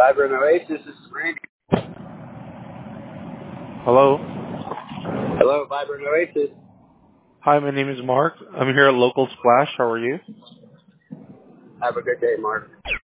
Vibrant Oasis, this is Randy. Hello. Hello, Vibrant Oasis. Hi, my name is Mark. I'm here at Local Splash. How are you? Have a good day, Mark.